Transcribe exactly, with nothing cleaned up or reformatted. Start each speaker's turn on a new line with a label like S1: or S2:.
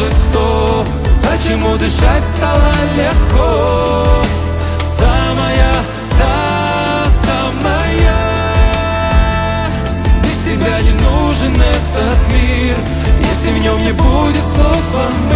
S1: может кто? Почему дышать стало легко? Самая, та самая. Без тебя не нужен этот мир, если в нем не будет слов о